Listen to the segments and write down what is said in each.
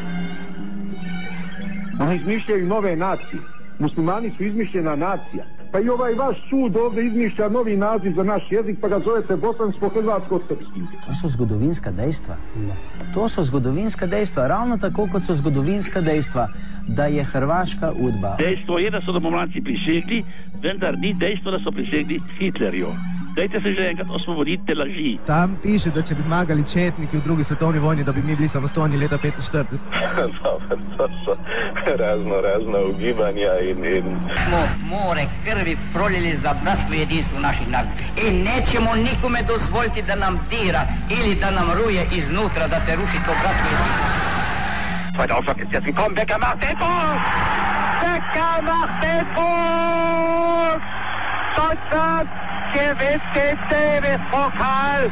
Oni izmišljaju nove nacije. Muslimani su izmišljena nacija. Pa i ovaj vaš sud ovdje izmišlja novi naziv za naš jezik, pa ga zovete bosansko-hrvatsko-srpski. To so zgodovinska dejstva. To so zgodovinska dejstva. Ravno tako, kot so zgodovinska dejstva, da je Hrvaška udba. Dejstvo je, da so domobranci prisegli, vendar ni dejstvo, da so prisegli Hitlerju. Dajte se že enkrat osvoboditi te laži. Tam piše, da če bi zmagali četniki v drugi svetovni vojni, da bi mi bili samostojni leta 45. To so razna ugibanja in... Smo more krvi proljeli za bratstvo jedinstvo naših naroda. I nećemo nikome dozvoliti da nam dira ili da nam ruje iznutra, da se ruši to bratstvo jedinstvo. 2000 ist jetzt gekommen, Becker macht den Ball! Becker macht den Ball! Deutschland gewinnt den Davis-Pokal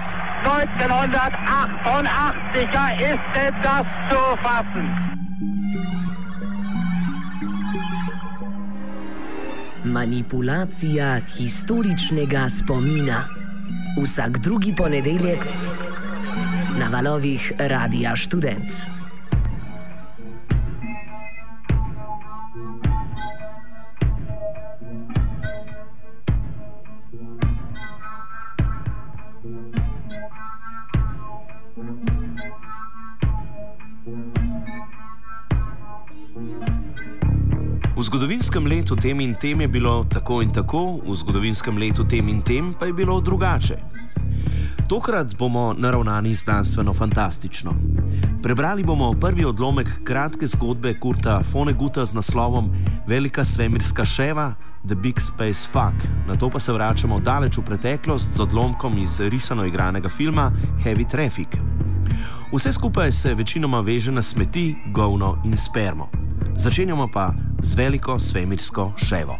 1988. Ja, ist denn das zu fassen? Manipulacija historičnega spomina. Vsak drugi ponedeljek na valovih Radia Študent. V zgodovinskem letu tem in tem je bilo tako in tako, v zgodovinskem letu tem in tem pa je bilo drugače. Tokrat bomo naravnani znanstveno-fantastično. Prebrali bomo prvi odlomek kratke zgodbe Kurta Vonneguta z naslovom Velika svemirska ševa, The Big Space Fuck. Nato pa se vračamo daleč v preteklost z odlomkom iz risano igranega filma Heavy Traffic. Vse skupaj se večinoma veže na smeti, govno in spermo. Začenjamo pa z veliko svemirsko ševo.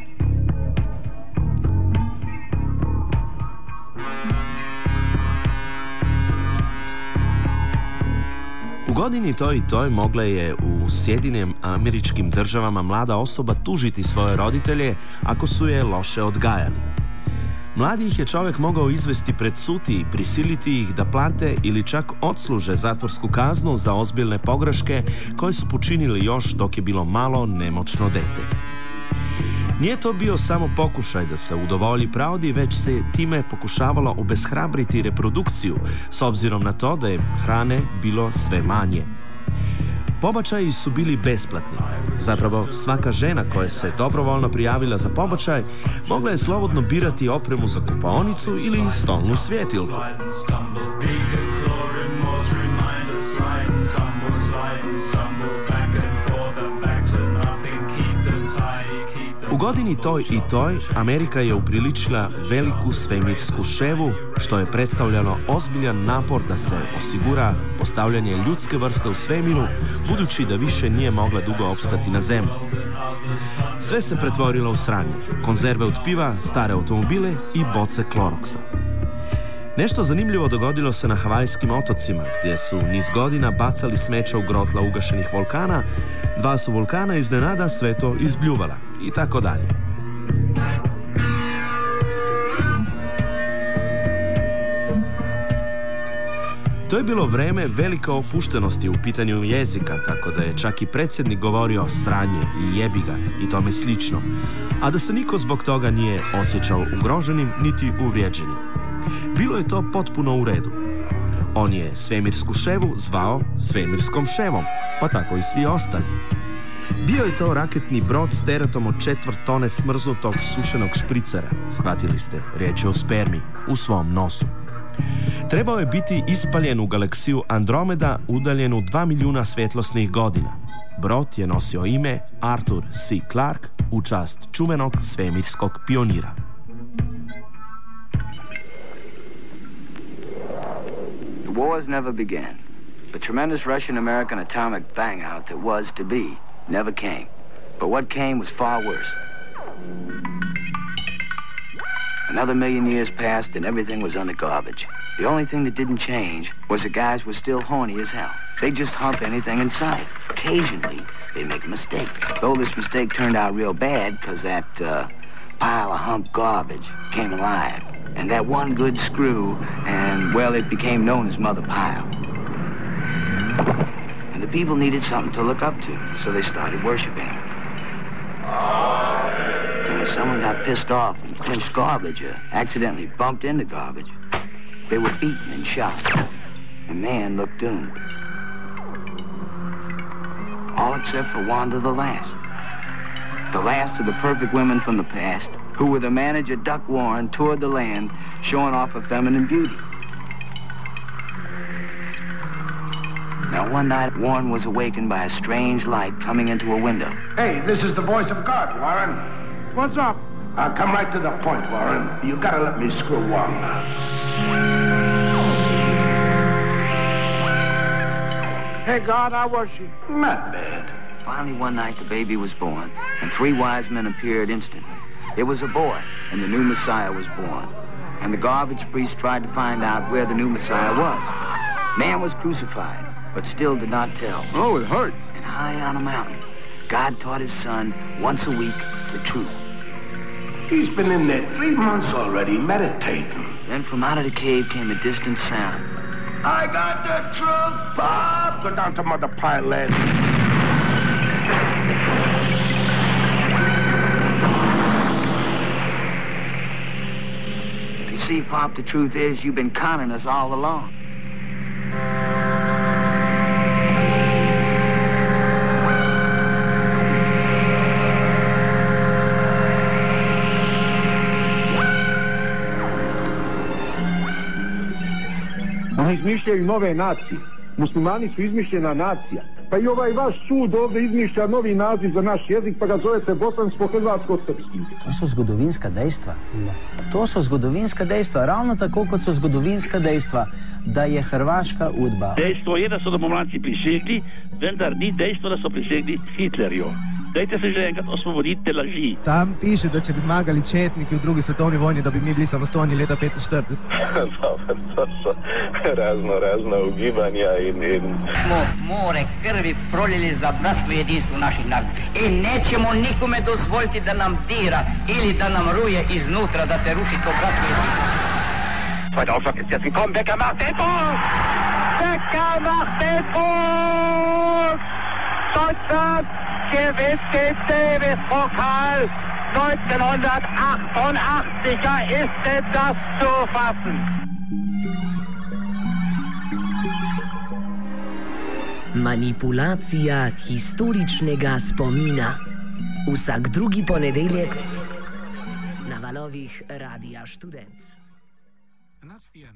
V godini toj mogla je v Sjedinjenim Američkim Državama mlada osoba tužiti svoje roditelje, ako su je loše odgajali. Mladih je čovjek mogao izvesti pred sud i prisiliti ih da plate ili čak odsluže zatvorsku kaznu za ozbiljne pogreške koje su počinili još dok je bilo malo nemoćno dete. Nije to bio samo pokušaj da se udovolji pravdi, već se time pokušavalo obeshrabriti reprodukciju, s obzirom na to da je hrane bilo sve manje. Pobačaji su bili besplatni. Zapravo, svaka žena koja se dobrovoljno prijavila za pobačaj mogla je slobodno birati opremu za kupaonicu ili stolnu svjetilku. U godini toj i toj Amerika je upriličila veliku svemirsku ševu, što je predstavljalo ozbiljan napor da se osigura postavljanje ljudske vrste u svemiru, budući da više nije mogla dugo opstati na zemlji. Sve se pretvorilo u sranje, konzerve od piva, stare automobile i boce kloroksa. Nešto zanimljivo dogodilo se na Havajskim otocima, gdje su niz godina bacali smeća u grotla ugašenih vulkana, dva su vulkana iznenada sve to izbljuvala i tako dalje. To je bilo vreme velike opuštenosti u pitanju jezika, tako da je čak i predsjednik govorio sranje i jebi ga i tome slično, a da se niko zbog toga nije osjećao ugroženim niti uvrijeđenim. Bilo je to potpuno u redu. On je svemirsku ševu zvao svemirskom ševom, pa tako i svi ostali. Bio je to raketni brod s teretom od 4 tone smrznutog sušenog špricera, shvatili ste, riječ je o spermi, u svom nosu. Trebao je biti ispaljen u galaksiju Andromeda, udaljenu 2 milijuna svjetlosnih godina. Brod je nosio ime Arthur C. Clarke u čast čuvenog svemirskog pionira. The wars never began. The tremendous Russian-American atomic bang-out that was to be never came. But what came was far worse. Another 1,000,000 years passed and everything was on the garbage. The only thing that didn't change was the guys were still horny as hell. They just hump anything in sight. Occasionally, they make a mistake. Though this mistake turned out real bad because that pile of hump garbage came alive. And that one good screw, and, well, it became known as Mother Pile. And the people needed something to look up to, so they started worshiping him. And when someone got pissed off and clinched garbage or accidentally bumped into garbage, they were beaten and shot. The man looked doomed. All except for Wanda the last of the perfect women from the past, who with her manager Duck Warren toured the land, showing off her feminine beauty. Now one night, Warren was awakened by a strange light coming into a window. Hey, this is the voice of God, Warren. What's up? I'll come right to the point, Warren. You gotta let me screw Wanda. Hey, God, how was she? Not bad. Finally, one night, the baby was born, and 3 wise men appeared instantly. It was a boy, and the new Messiah was born. And the garbage priest tried to find out where the new Messiah was. Man was crucified, but still did not tell. Oh, it hurts. And high on a mountain, God taught his son once a week the truth. He's been in there 3 months already, meditating. Then from out of the cave came a distant sound. I got the truth, Bob! Go down to Mother Pie Land. You see, Pop, the truth is you've been conning us all along. Oni izmišljaju nove nacije. Muslimani su izmišljena nacija. Pa i ovaj vaš sud ovdje izmišlja novi naziv za naš jezik, pa ga zovete bosansko-hrvatsko-srpski. To so zgodovinska dejstva. To so zgodovinska dejstva, ravno tako kot so zgodovinska dejstva, da je Hrvaška udba. Dejstvo je, da so domobranci prisegli, vendar ni dejstvo, da so prisegli Hitlerju. Dajte se že enkrat osvoboditi te laži. Tam piše, da če bi zmagali četniki v 2. svetovni vojni, da bi mi bili samostojni leta 45. To so razna ugibanja in... Smo more krvi prolili za bratstvo jedinstvo naših naroda. I nećemo nikome dozvoliti da nam dira ili da nam ruje iznutra, da se ruši to bratstvo jedinstvo. Zweiter ist jetzt gekommen, Becker macht den Ball! Becker macht den Ball! Deutschland gewinnt den Davis-Pokal 1988. Ja, ist denn das zu fassen? Manipulacija historičnega spomina. Vsak drugi ponedeljek na valovih Radia Študent.